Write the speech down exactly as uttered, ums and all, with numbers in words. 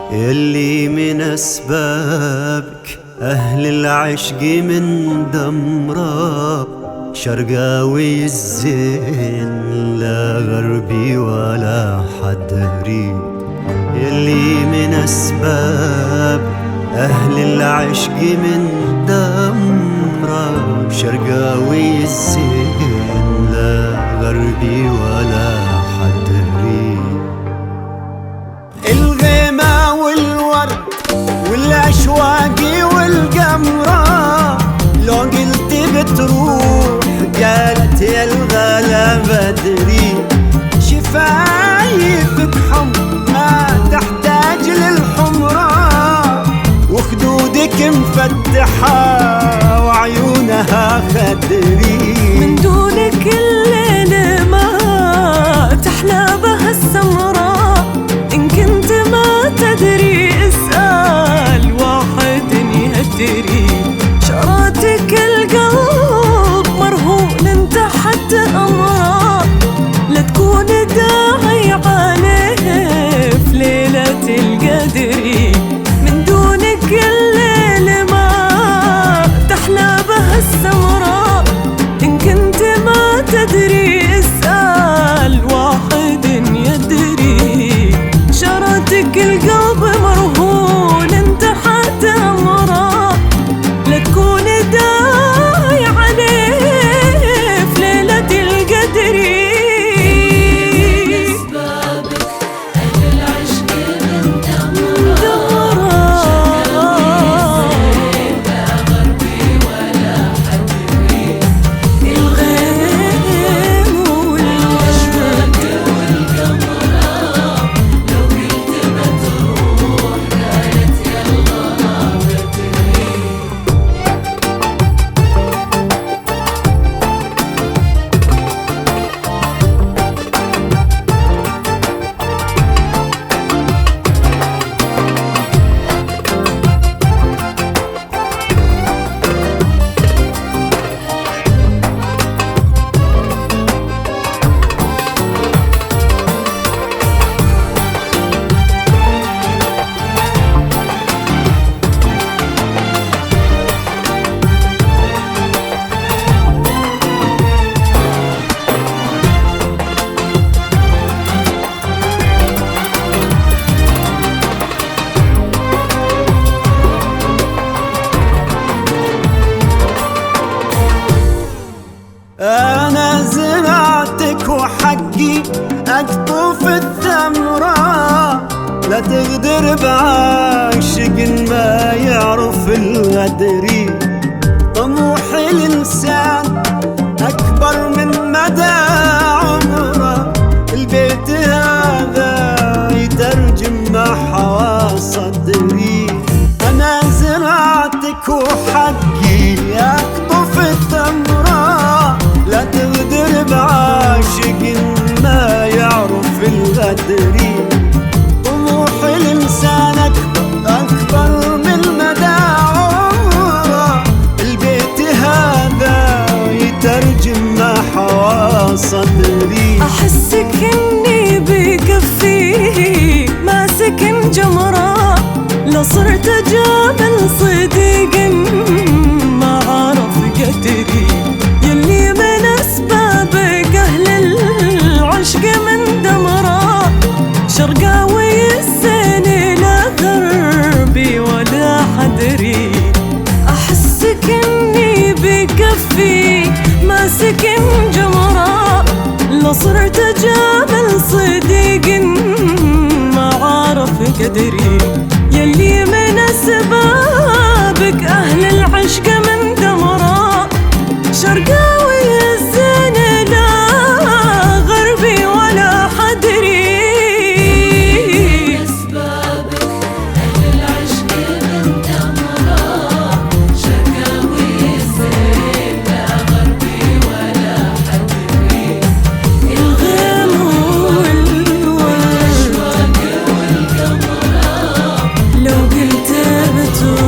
يلي من أسبابك أهل العشق من دمرة، شرقاوي الزين لا غربي ولا حدري. يلي من أسباب أهل العشق من دمرة، شرقاوي الزين لا غربي ولا حدري. الغيمة والورد والأشواق والقمرة، لو قلت بتروح قالت يا الغلا بدري. شفايفك حمر ما تحتاج للحمرة، وخدودك مفتحة وعيونها خدري. من دونك الليل ما تحلى بها السمراء، إن كنت ما تدري اسأل واحد يهدري. شراتك القلب مرهون تحت أمره، لا تكون داعي عليه في ليلة القدر. من دونك الليل ما تحلى بها السمراء، إن كنت ما تدري اسأل واحد يدري. شراتك القلب مرهون تحت أمره، لا تكون داعي عليه في ليلة القدر. أنا زرعتك وحقي أقطف الثمرة، لا تغدر بعاشق ما يعرف الغدر. طموح الإنسان أكبر من مدى عمره، البيت هذا يترجم ما حوى صدري. أنا زرعتك وحقي أقطف الثمرة، لا تغدر بعاشق ما يعرف الغدر. طموح الإنسان أكبر أكبر من مدى عمره، البيت هذا يترجم ما حوى صدري. أحسك إني بكفي ماسك جمرة، لا صرت جبل صديق ما عرف قدري. يلي من أسبابك أهل العشق من دمرة، شرقاوي الزين لا غربي ولا حدري. أحسك إني بكفي ماسك جمرة، لا صرت جبل صديق ما عرف قدري. يلي من أسبابك أهل العشق من دمرة، شرقاوي الزين لا غربي ولا حدري. من أسبابك أهل العشق من دمرة، شرقاوي الزين لا غربي ولا حدري. الغيم والورد والقمرة، لو قلت بتروح